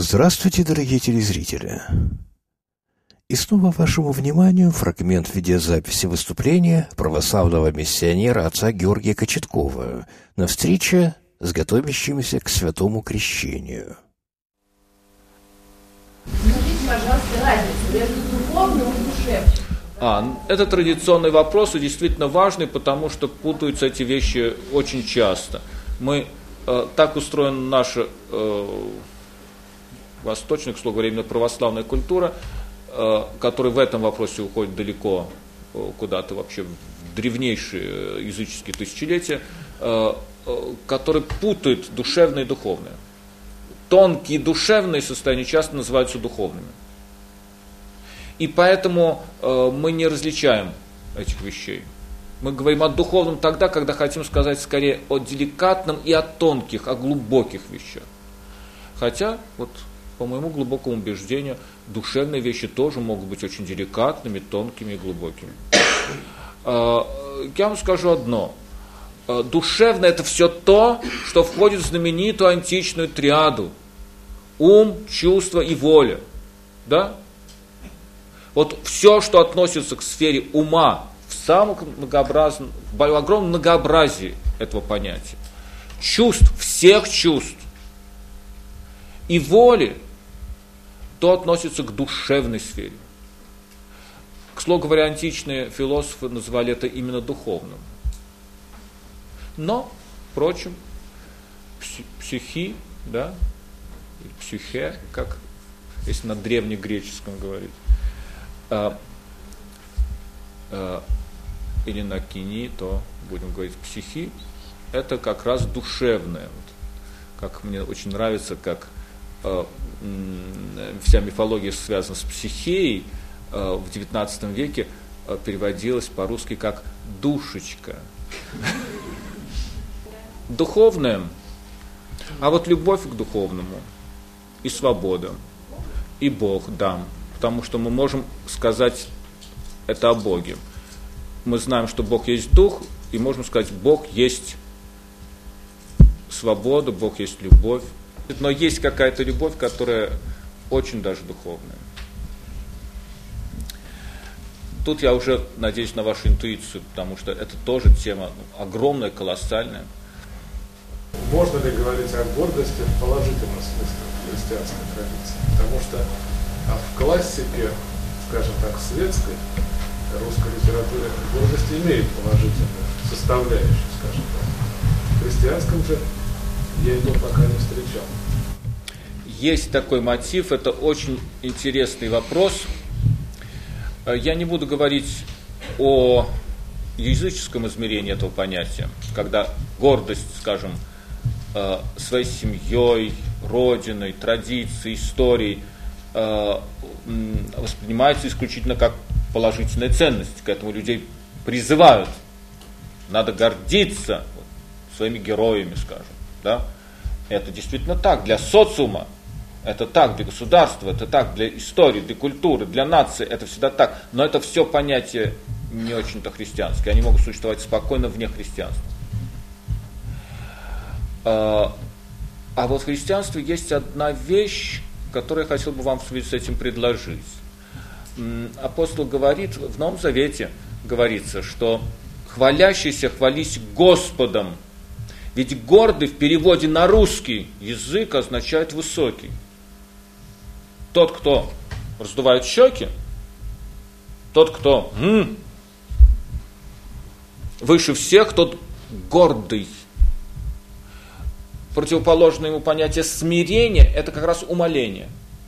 Здравствуйте, дорогие телезрители! И снова вашему вниманию фрагмент видеозаписи выступления православного миссионера отца Георгия Кочеткова на встрече с готовящимися к святому крещению. Скажите, пожалуйста, разницу между духовным и душевным. Это традиционный вопрос и действительно важный, потому что путаются эти вещи очень часто. Так устроена наша восточная, к слову говоря, именно православная культура, которая в этом вопросе уходит далеко куда-то вообще в древнейшие языческие тысячелетия, который путает душевное и духовное. Тонкие душевные состояния часто называются духовными. И поэтому мы не различаем этих вещей. Мы говорим о духовном тогда, когда хотим сказать скорее о деликатном и о тонких, о глубоких вещах. Хотя, по моему глубокому убеждению, душевные вещи тоже могут быть очень деликатными, тонкими и глубокими. Я вам скажу одно. Душевное – это все то, что входит в знаменитую античную триаду. Ум, чувство и воля. Да? Все, что относится к сфере ума, в огромном многообразии этого понятия. Чувств, всех чувств. И воли, то относится к душевной сфере. К слову говоря, античные философы называли это именно духовным. Но, впрочем, психи, да, психе, как если на древнегреческом говорить, или на кини, то будем говорить психи, это как раз душевное. Как мне очень нравится, как вся мифология связана с психеей, в XIX веке переводилась по-русски как «душечка». Духовное, а любовь к духовному, и свобода, и Бог, да, потому что мы можем сказать это о Боге. Мы знаем, что Бог есть Дух, и можем сказать, Бог есть свобода, Бог есть любовь. Но есть какая-то любовь, которая очень даже духовная. Тут я уже надеюсь на вашу интуицию, потому что это тоже тема огромная, колоссальная. Можно ли говорить о гордости в положительном смысле в христианской традиции? Потому что в классике, скажем так, светской, русской литературе гордость имеет положительную составляющую, скажем так. В христианском же я его пока не встречал. Есть такой мотив, это очень интересный вопрос. Я не буду говорить о языческом измерении этого понятия, когда гордость, скажем, своей семьей, родиной, традицией, историей воспринимается исключительно как положительная ценность. К этому людей призывают. Надо гордиться своими героями, скажем. Да? Это действительно так для социума, это так для государства, это так для истории, для культуры, для нации, это всегда так. Но это все понятия не очень-то христианские, они могут существовать спокойно вне христианства. А в христианстве есть одна вещь, которую я хотел бы вам в связи с этим предложить. Апостол говорит, в Новом Завете говорится, что хвалящийся хвались Господом. Ведь гордый в переводе на русский язык означает высокий. Тот, кто раздувает щеки, тот, кто выше всех, тот гордый. Противоположное ему понятие смирения – это как раз умоление.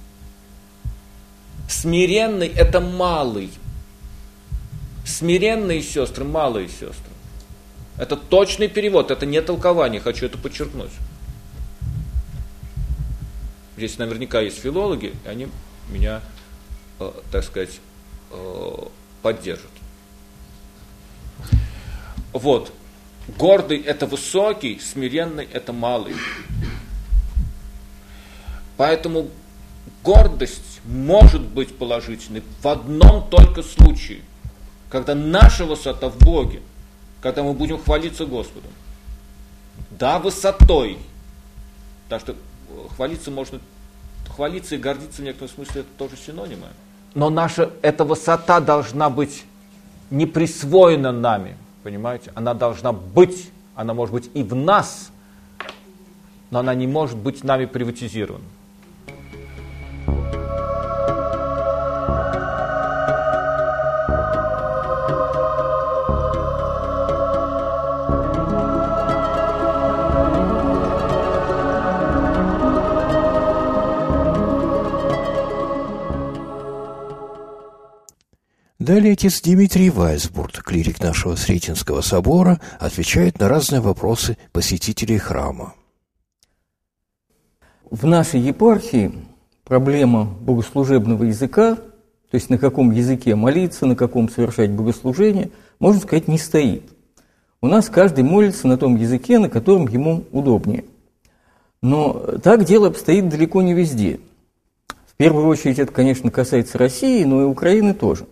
Смиренный – это малый. Смиренные сестры, малые сестры. Это точный перевод, это не толкование, хочу это подчеркнуть. Здесь наверняка есть филологи, и они меня, так сказать, поддержат. Гордый – это высокий, смиренный – это малый. Поэтому гордость может быть положительной в одном только случае, когда наша высота в Боге, когда мы будем хвалиться Господом. Да, высотой. Так что хвалиться можно Хвалиться и гордиться в некотором смысле это тоже синонимы. Но эта высота должна быть не присвоена нами, понимаете? Она должна быть, она может быть и в нас, но она не может быть нами приватизирована. Далее отец Дмитрий Вайсбурд, клирик нашего Сретенского собора, отвечает на разные вопросы посетителей храма. В нашей епархии проблема богослужебного языка, то есть на каком языке молиться, на каком совершать богослужение, можно сказать, не стоит. У нас каждый молится на том языке, на котором ему удобнее. Но так дело обстоит далеко не везде. В первую очередь это, конечно, касается России, но и Украины тоже.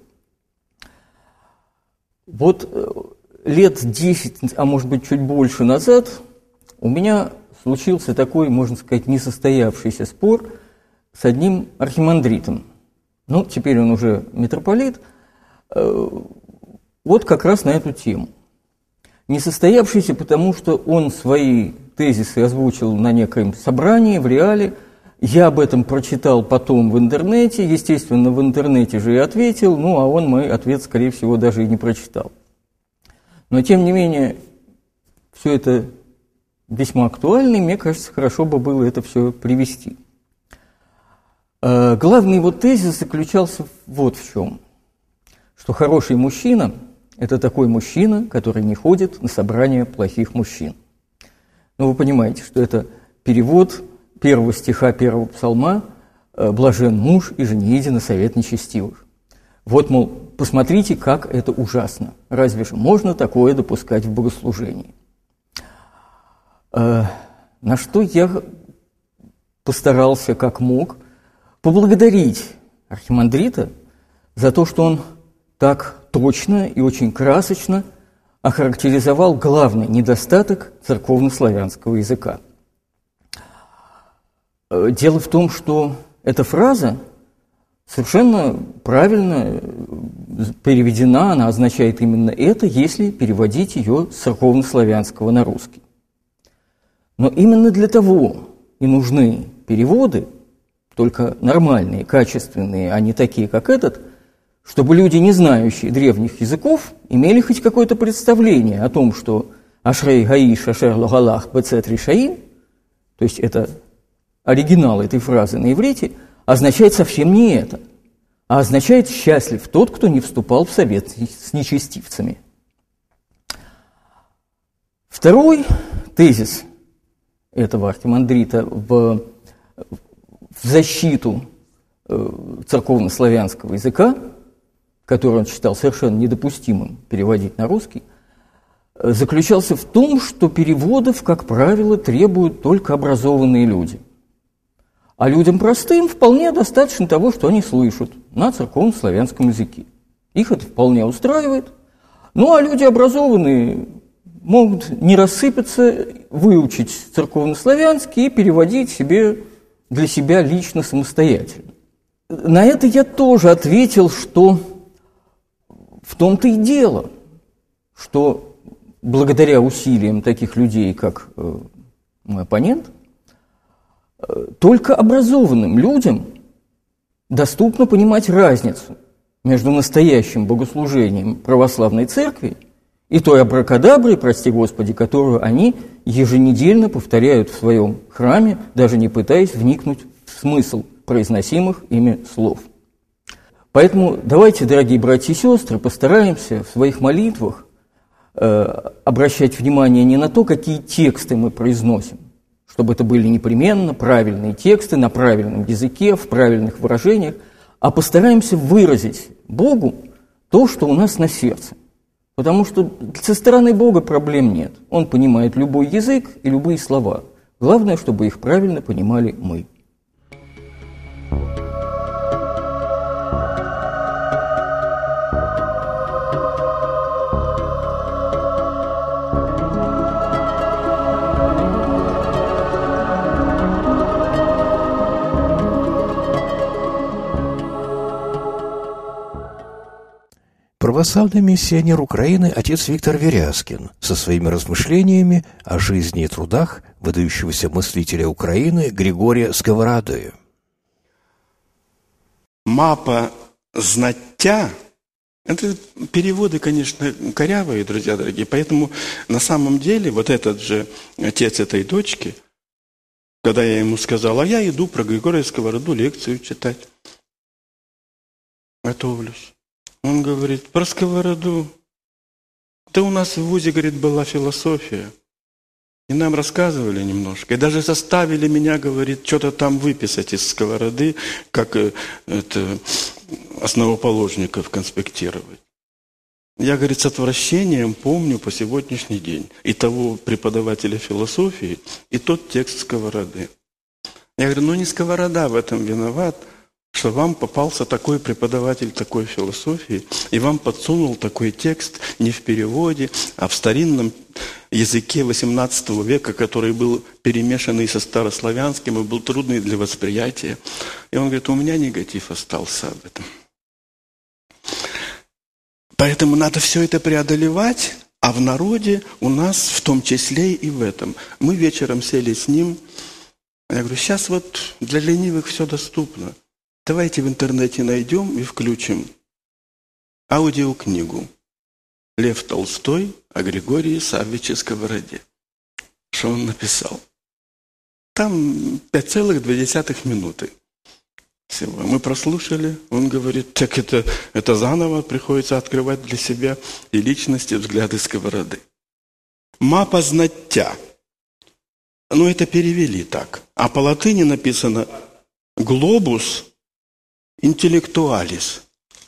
Вот лет 10, а может быть чуть больше назад, у меня случился такой, можно сказать, несостоявшийся спор с одним архимандритом. Ну, теперь он уже митрополит. Вот как раз на эту тему. Несостоявшийся, потому что он свои тезисы озвучил на некоем собрании в Реале. Я об этом прочитал потом в интернете, естественно, в интернете же и ответил, ну, а он мой ответ, скорее всего, даже и не прочитал. Но, тем не менее, все это весьма актуально, и мне кажется, хорошо бы было это все привести. Главный его тезис заключался вот в чем, что хороший мужчина – это такой мужчина, который не ходит на собрания плохих мужчин. Ну, вы понимаете, что это перевод первого стиха первого псалма «Блажен муж, и же не иди на совет нечестивых». Вот, мол, посмотрите, как это ужасно. Разве же можно такое допускать в богослужении? На что я постарался, как мог, поблагодарить архимандрита за то, что он так точно и очень красочно охарактеризовал главный недостаток церковнославянского языка. Дело в том, что эта фраза совершенно правильно переведена, она означает именно это, если переводить ее с церковнославянского на русский. Но именно для того и нужны переводы, только нормальные, качественные, а не такие, как этот, чтобы люди, не знающие древних языков, имели хоть какое-то представление о том, что «Ашрей гаиш ашер логалах бецет ришаим», то есть это оригинал этой фразы на иврите, означает совсем не это, а означает «счастлив тот, кто не вступал в совет с нечестивцами». Второй тезис этого архимандрита в защиту церковнославянского языка, который он считал совершенно недопустимым переводить на русский, заключался в том, что переводов, как правило, требуют только образованные люди. А людям простым вполне достаточно того, что они слышат на церковнославянском языке. Их это вполне устраивает. Ну, а люди образованные могут не рассыпаться, выучить церковнославянский и переводить себе для себя лично самостоятельно. На это я тоже ответил, что в том-то и дело, что благодаря усилиям таких людей, как мой оппонент, только образованным людям доступно понимать разницу между настоящим богослужением православной церкви и той абракадаброй, прости Господи, которую они еженедельно повторяют в своем храме, даже не пытаясь вникнуть в смысл произносимых ими слов. Поэтому давайте, дорогие братья и сестры, постараемся в своих молитвах обращать внимание не на то, какие тексты мы произносим, чтобы это были непременно правильные тексты на правильном языке, в правильных выражениях, а постараемся выразить Богу то, что у нас на сердце. Потому что со стороны Бога проблем нет. Он понимает любой язык и любые слова. Главное, чтобы их правильно понимали мы. Православный миссионер Украины отец Виктор Верязкин со своими размышлениями о жизни и трудах выдающегося мыслителя Украины Григория Сковороды. Мапа знаття — это переводы, конечно, корявые, друзья дорогие, поэтому на самом деле вот этот же отец этой дочки, когда я ему сказал, а я иду про Григория Сковороду лекцию читать, готовлюсь. Он говорит, про Сковороду. Да у нас в ВУЗе, говорит, была философия. И нам рассказывали немножко. И даже заставили меня, говорит, что-то там выписать из Сковороды, как это, основоположников конспектировать. Я, говорит, с отвращением помню по сегодняшний день и того преподавателя философии, и тот текст Сковороды. Я говорю, ну не Сковорода в этом виноват, что вам попался такой преподаватель такой философии, и вам подсунул такой текст не в переводе, а в старинном языке XVIII века, который был перемешанный со старославянским и был трудный для восприятия. И он говорит, у меня негатив остался об этом. Поэтому надо все это преодолевать, а в народе у нас в том числе и в этом. Мы вечером сели с ним, я говорю, сейчас вот для ленивых все доступно. Давайте в интернете найдем и включим аудиокнигу «Лев Толстой о Григории Саввиче Сковороде». Что он написал? Там 5,2 минуты всего. Мы прослушали, он говорит, так это заново приходится открывать для себя и личности, взгляды Сковороды. Мапа знаття. Ну, это перевели так. А по латыни написано «глобус интеллектуалис».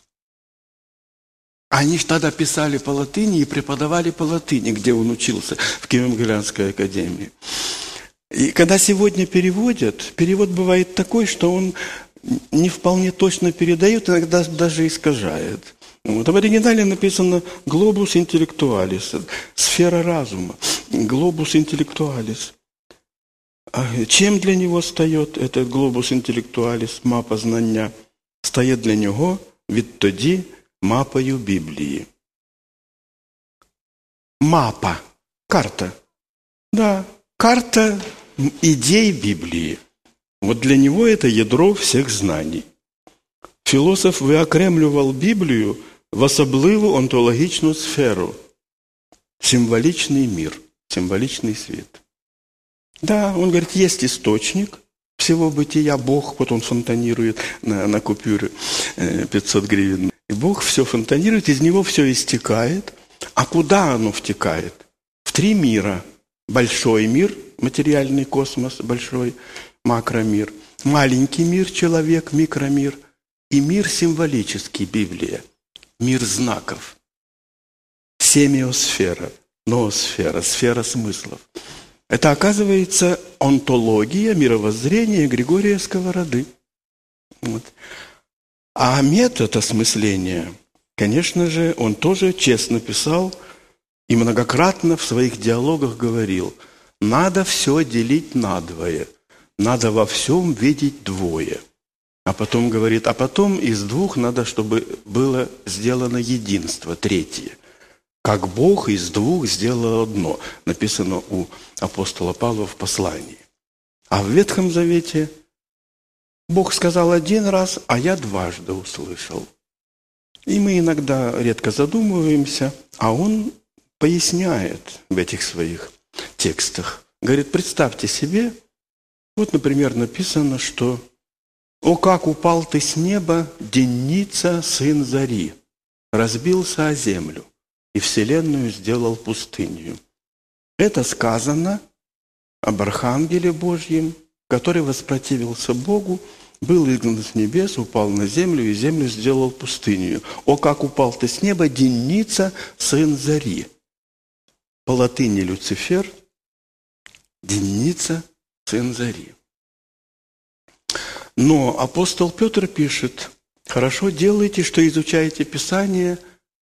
Они ж тогда писали по латыни и преподавали по латыни, где он учился, в Киево-Могилянской академии. И когда сегодня переводят, перевод бывает такой, что он не вполне точно передает, иногда даже искажает. Вот. А в оригинале написано «глобус интеллектуалис», сфера разума, «глобус интеллектуалис». А чем для него стає этот «глобус интеллектуалис», мапа знання? Стає для нього відтоді мапою Біблії. Мапа, карта. Да, карта идей Библии. Вот для него это ядро всех знаний. Философ виокремлював Біблію в особливу онтологічну сферу. Символичный мир, символичный свет. Да, он говорит, есть источник всего бытия, Бог, вот он фонтанирует на купюре 500 гривен. И Бог все фонтанирует, из него все истекает. А куда оно втекает? В 3 мира. Большой мир, материальный космос, большой макромир. Маленький мир, человек, микромир. И мир символический, Библия. Мир знаков. Семиосфера, ноосфера, сфера смыслов. Это, оказывается, онтология, мировоззрения Григория Сковороды. Вот. А метод осмысления, конечно же, он тоже честно писал и многократно в своих диалогах говорил, надо все делить надвое, надо во всем видеть двое. А потом говорит, а потом из 2 надо, чтобы было сделано единство, 3. Как Бог из 2 сделал одно, написано у апостола Павла в послании. А в Ветхом Завете Бог сказал 1 раз, а я 2 услышал. И мы иногда редко задумываемся, а он поясняет в этих своих текстах. Говорит, представьте себе, вот, например, написано, что «О, как упал ты с неба, денница, сын зари, разбился о землю и вселенную сделал пустынью». Это сказано об архангеле Божьем, который воспротивился Богу, был изгнан с небес, упал на землю и землю сделал пустынью. «О, как упал ты с неба, денница, сын зари». По латыни Люцифер, денница, сын зари. Но апостол Петр пишет, хорошо делаете, что изучаете Писание,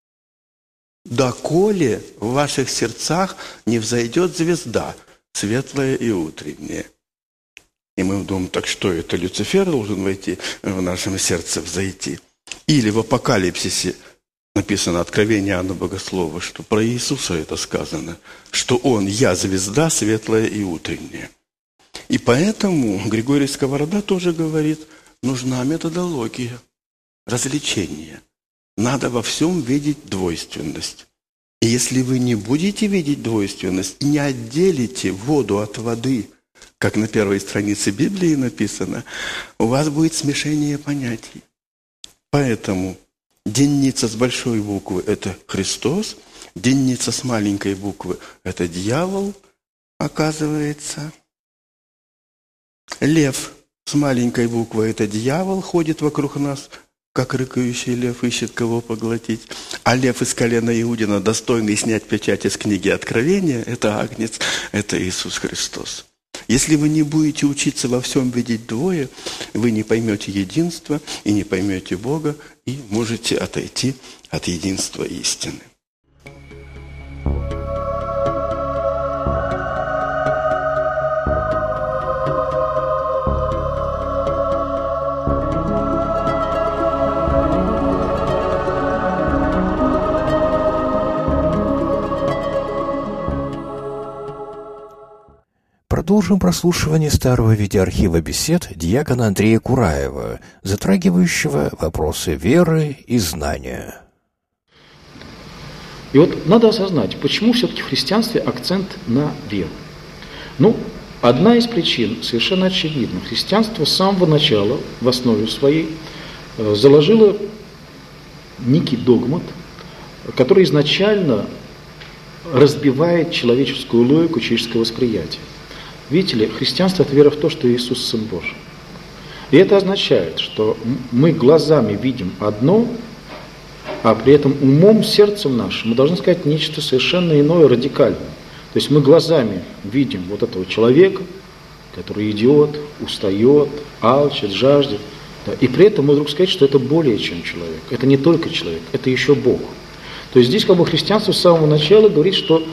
доколе в ваших сердцах не взойдет звезда, светлая и утренняя. И мы думаем, так что это, Люцифер должен войти в нашем сердце, взойти? Или в Апокалипсисе написано Откровение Иоанна Богослова, что про Иисуса это сказано, что Он «Я звезда светлая и утренняя». И поэтому Григорий Сковорода тоже говорит, нужна методология, развлечение. Надо во всем видеть двойственность. И если вы не будете видеть двойственность, не отделите воду от воды, как на первой странице Библии написано, у вас будет смешение понятий. Поэтому денница с большой буквы – это Христос, денница с маленькой буквы – это дьявол, оказывается. Лев с маленькой буквы – это дьявол, ходит вокруг нас, как рыкающий лев, ищет кого поглотить. А лев из колена Иудина, достойный снять печать из книги Откровения – это Агнец, это Иисус Христос. Если вы не будете учиться во всем видеть двое, вы не поймете единства и не поймете Бога, и можете отойти от единства истины. Продолжим прослушивание старого видеоархива бесед диакона Андрея Кураева, затрагивающего вопросы веры и знания. И вот надо осознать, почему все-таки в христианстве акцент на веру. Ну, одна из причин совершенно очевидна. Христианство с самого начала в основе своей заложило некий догмат, который изначально разбивает человеческую логику, человеческое восприятие. Видите ли, христианство – это вера в то, что Иисус – Сын Божий. И это означает, что мы глазами видим одно, а при этом умом, сердцем нашим мы должны сказать нечто совершенно иное, радикальное. То есть мы глазами видим вот этого человека, который идет, устает, алчит, жаждет. Да, и при этом мы вдруг сказать, что это более чем человек. Это не только человек, это еще Бог. То есть здесь как бы христианство с самого начала говорит, что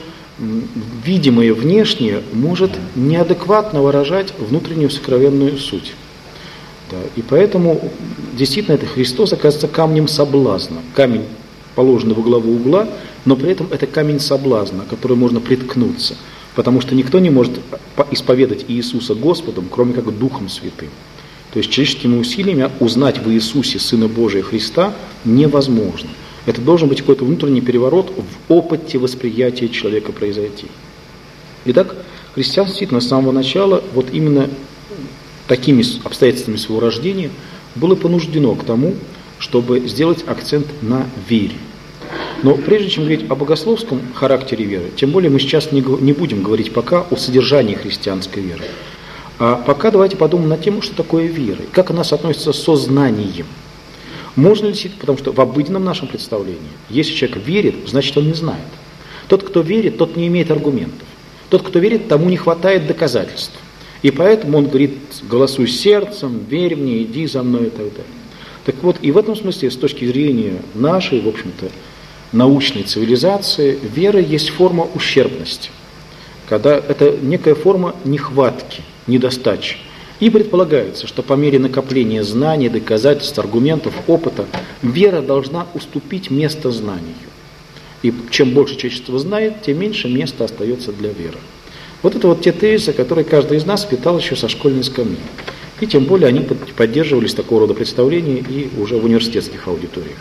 видимое внешнее может неадекватно выражать внутреннюю сокровенную суть. Да, и поэтому действительно это Христос оказывается камнем соблазна. Камень, положенный во главу угла, но при этом это камень соблазна, который можно приткнуться. Потому что никто не может исповедать Иисуса Господом, кроме как Духом Святым. То есть человеческими усилиями узнать в Иисусе Сына Божия Христа невозможно. Это должен быть какой-то внутренний переворот в опыте восприятия человека произойти. Итак, христианство действительно с самого начала, вот именно такими обстоятельствами своего рождения, было понуждено к тому, чтобы сделать акцент на вере. Но прежде чем говорить о богословском характере веры, тем более мы сейчас не будем говорить пока о содержании христианской веры, а пока давайте подумаем над тем, что такое вера, как она соотносится со знанием. Можно ли действительно, потому что в обыденном нашем представлении, если человек верит, значит он не знает. Тот, кто верит, тот не имеет аргументов. Тот, кто верит, тому не хватает доказательств. И поэтому он говорит, голосуй сердцем, верь мне, иди за мной и так далее. Так вот, и в этом смысле, с точки зрения нашей, в общем-то, научной цивилизации, вера есть форма ущербности. Когда это некая форма нехватки, недостачи. И предполагается, что по мере накопления знаний, доказательств, аргументов, опыта, вера должна уступить место знанию. И чем больше человечество знает, тем меньше места остается для веры. Вот это вот те тезисы, которые каждый из нас питал еще со школьной скамьи. И тем более они поддерживались такого рода представления и уже в университетских аудиториях.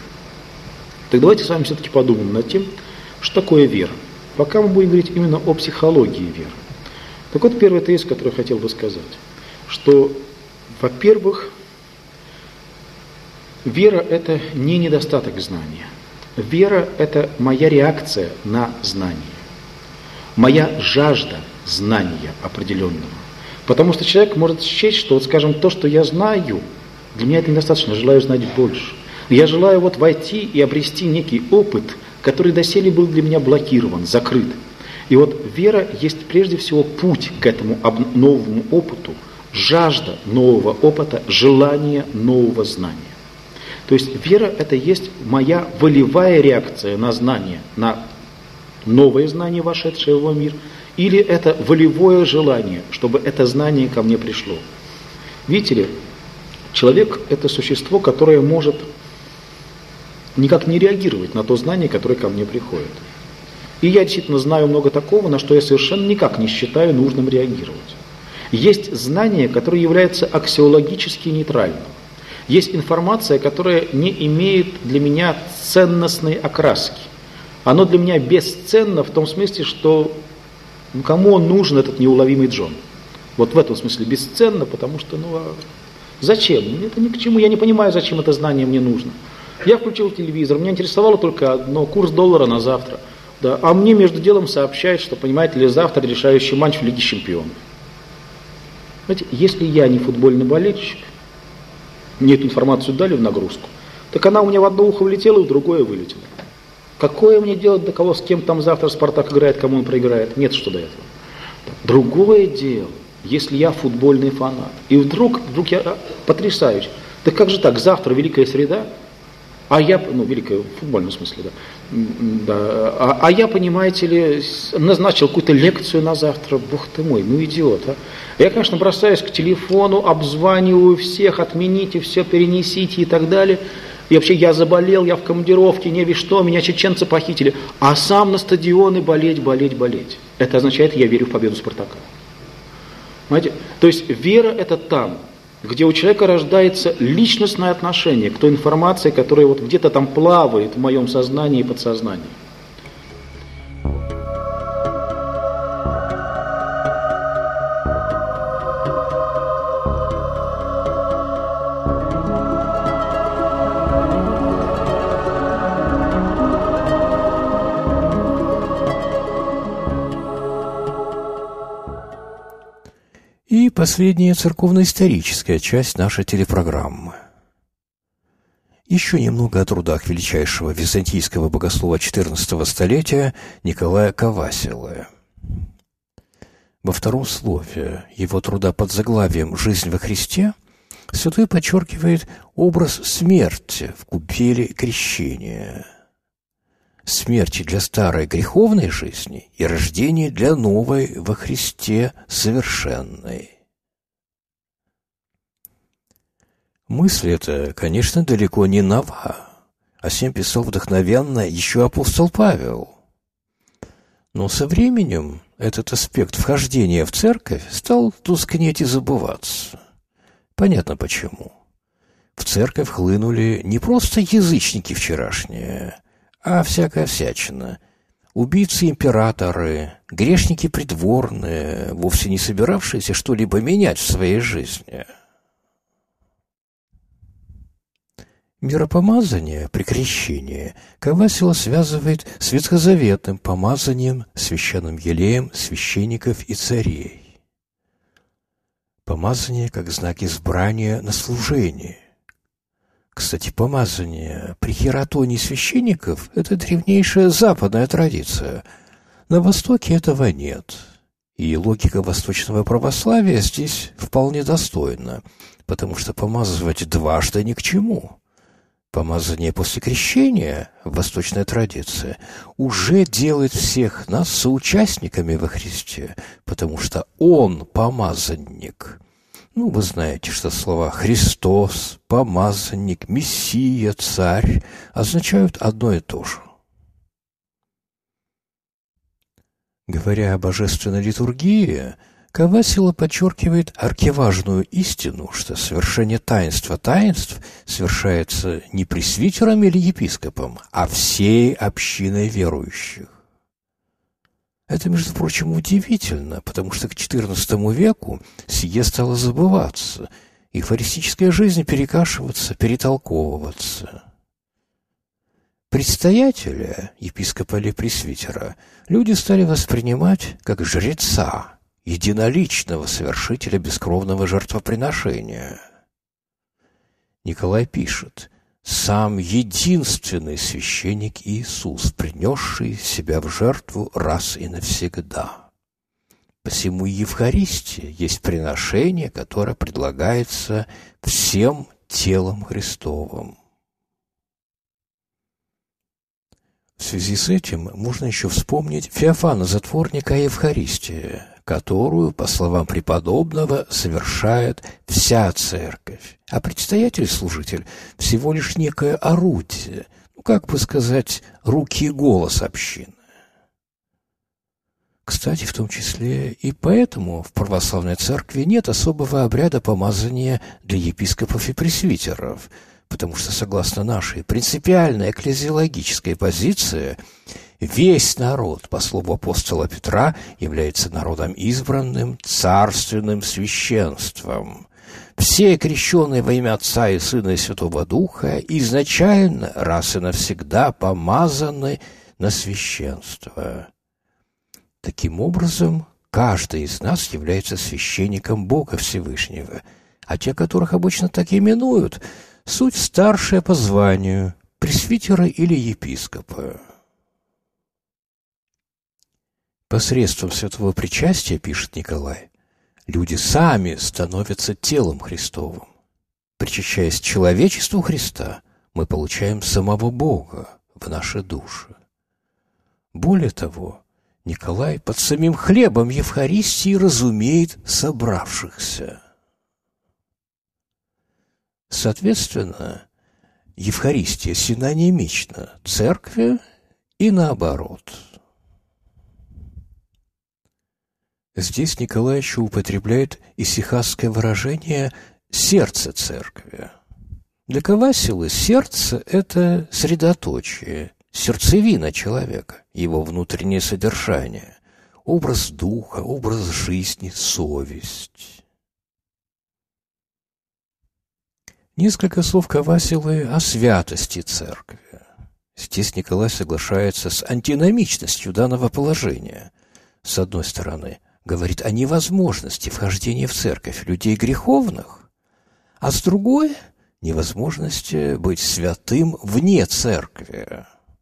Так давайте с вами все-таки подумаем над тем, что такое вера. Пока мы будем говорить именно о психологии веры. Так вот, первый тезис, который я хотел бы сказать. Что, во-первых, вера – это не недостаток знания. Вера – это моя реакция на знание. Моя жажда знания определенного. Потому что человек может счесть, что, вот, скажем, то, что я знаю, для меня это недостаточно, я желаю знать больше. Я желаю вот войти и обрести некий опыт, который доселе был для меня блокирован, закрыт. И вот вера есть прежде всего путь к этому новому опыту, жажда нового опыта, желание нового знания. То есть вера – это есть моя волевая реакция на знание, на новое знание, вошедшее в мир, или это волевое желание, чтобы это знание ко мне пришло. Видите ли, человек – это существо, которое может никак не реагировать на то знание, которое ко мне приходит. И я действительно знаю много такого, на что я совершенно никак не считаю нужным реагировать. Есть знание, которое является аксиологически нейтральным. Есть информация, которая не имеет для меня ценностной окраски. Оно для меня бесценно в том смысле, что кому он нужен, этот неуловимый Джон. Вот в этом смысле бесценно, потому что, зачем? Это ни к чему, я не понимаю, зачем это знание мне нужно. Я включил телевизор, меня интересовало только одно, курс доллара на завтра. Да, а мне между делом сообщают, что, понимаете ли, завтра решающий матч в Лиге Чемпионов. Знаете, если я не футбольный болельщик, мне эту информацию дали в нагрузку, так она у меня в одно ухо влетела и в другое вылетела. Какое мне дело до кого, с кем там завтра Спартак играет, кому он проиграет? Нет, что до этого. Другое дело, если я футбольный фанат, и вдруг я потрясаюсь. Так как же так, завтра Великая Среда, а я, великая в футбольном смысле, а я, понимаете ли, назначил какую-то лекцию на завтра, бог ты мой, идиот, а. Я, конечно, бросаюсь к телефону, обзваниваю всех, отмените, все перенесите и так далее. И вообще я заболел, я в командировке, не весь что, меня чеченцы похитили. А сам на стадионы болеть. Это означает, я верю в победу Спартака. Понимаете? То есть вера это там, где у человека рождается личностное отношение к той информации, которая вот где-то там плавает в моем сознании и подсознании. И последняя церковно-историческая часть нашей телепрограммы. Еще немного о трудах величайшего византийского богослова XIV столетия Николая Кавасила. Во втором слове его труда под заглавием «Жизнь во Христе» святой подчеркивает образ смерти в купели крещения. Смерти для старой греховной жизни и рождения для новой во Христе совершенной. Мысль эта, конечно, далеко не нова, о сем писал вдохновенно еще апостол Павел. Но со временем этот аспект вхождения в церковь стал тускнеть и забываться. Понятно почему. В церковь хлынули не просто язычники вчерашние, а всякая всячина. Убийцы-императоры, грешники придворные, вовсе не собиравшиеся что-либо менять в своей жизни. Миропомазание при крещении Кавасила связывает с ветхозаветным помазанием, священным елеем священников и царей. Помазание как знак избрания на служение. Кстати, помазание при хератонии священников – это древнейшая западная традиция. На Востоке этого нет. И логика восточного православия здесь вполне достойна, потому что помазывать дважды ни к чему. Помазание после крещения, восточная традиция, уже делает всех нас соучастниками во Христе, потому что Он помазанник. Вы знаете, что слова «Христос», «помазанник», «Мессия», «Царь» означают одно и то же. Говоря о божественной литургии, Кавасила подчеркивает архиважную истину, что совершение таинства таинств совершается не пресвитером или епископом, а всей общиной верующих. Это, между прочим, удивительно, потому что к XIV веку сие стало забываться, и фаристическая жизнь перекашиваться, перетолковываться. Предстоятеля, епископа или пресвитера, люди стали воспринимать как жреца, единоличного совершителя бескровного жертвоприношения. Николай пишет: «Сам единственный священник Иисус, принесший себя в жертву раз и навсегда. Посему Евхаристия есть приношение, которое предлагается всем телом Христовым». В связи с этим можно еще вспомнить Феофана Затворника о Евхаристии, которую, по словам преподобного, совершает вся церковь, а предстоятель-служитель всего лишь некое орудие, как бы сказать, руки и голос общины. Кстати, в том числе и поэтому в православной церкви нет особого обряда помазания для епископов и пресвитеров, потому что, согласно нашей принципиальной экклезиологической позиции, весь народ, по слову апостола Петра, является народом избранным, царственным священством. Все крещенные во имя Отца и Сына и Святого Духа изначально, раз и навсегда, помазаны на священство. Таким образом, каждый из нас является священником Бога Всевышнего, а те, которых обычно так именуют, суть старшие по званию, пресвитера или епископа. Посредством святого причастия, пишет Николай, люди сами становятся телом Христовым. Причащаясь человечеству Христа, мы получаем самого Бога в наши души. Более того, Николай под самим хлебом Евхаристии разумеет собравшихся. Соответственно, Евхаристия синонимична церкви и наоборот. Здесь Николай еще употребляет исихасское выражение «сердце церкви». Для Кавасилы сердце – это средоточие, сердцевина человека, его внутреннее содержание, образ духа, образ жизни, совесть. Несколько слов Кавасилы о святости церкви. Здесь Николай соглашается с антиномичностью данного положения. С одной стороны, говорит о невозможности вхождения в церковь людей греховных, а с другой – невозможности быть святым вне церкви.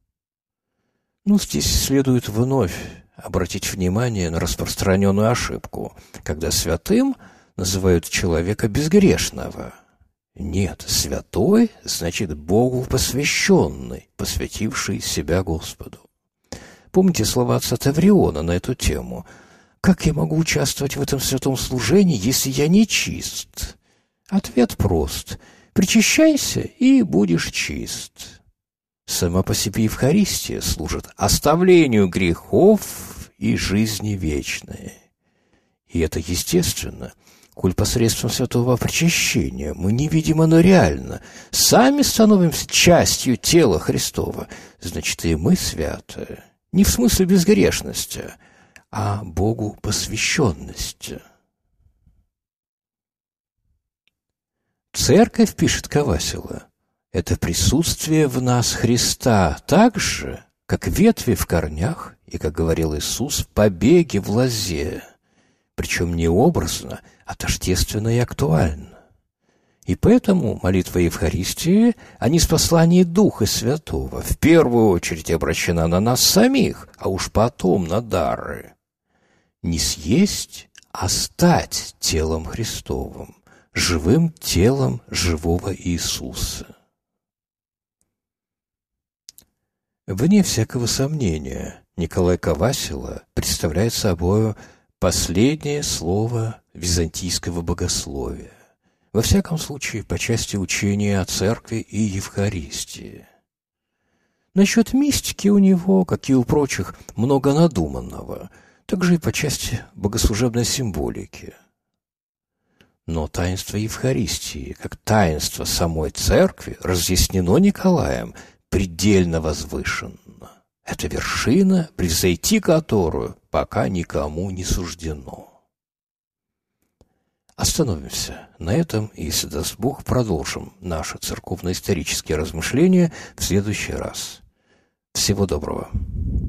Здесь следует вновь обратить внимание на распространенную ошибку, когда святым называют человека безгрешного. Нет, святой значит Богу посвященный, посвятивший себя Господу. Помните слова отца Тавриона на эту тему? «Как я могу участвовать в этом святом служении, если я не чист?» Ответ прост. Причащайся, и будешь чист. Сама по себе Евхаристия служит оставлению грехов и жизни вечной. И это естественно, коль посредством святого причащения мы не видим оно реально, сами становимся частью тела Христова, значит, и мы святы. Не в смысле безгрешности, а Богу посвященности. Церковь, пишет Кавасила, это присутствие в нас Христа так же, как ветви в корнях и, как говорил Иисус, побеги в лозе, причем не образно, а тождественно и актуально. И поэтому молитва Евхаристии о ниспослании Духа Святого в первую очередь обращена на нас самих, а уж потом на дары. Не съесть, а стать телом Христовым, живым телом живого Иисуса. Вне всякого сомнения, Николай Кавасила представляет собой последнее слово византийского богословия, во всяком случае по части учения о церкви и Евхаристии. Насчет мистики у него, как и у прочих, много надуманного, также и по части богослужебной символики. Но таинство Евхаристии, как таинство самой церкви, разъяснено Николаем предельно возвышенно. Это вершина, превзойти которую пока никому не суждено. Остановимся на этом и, если даст Бог, продолжим наши церковно-исторические размышления в следующий раз. Всего доброго.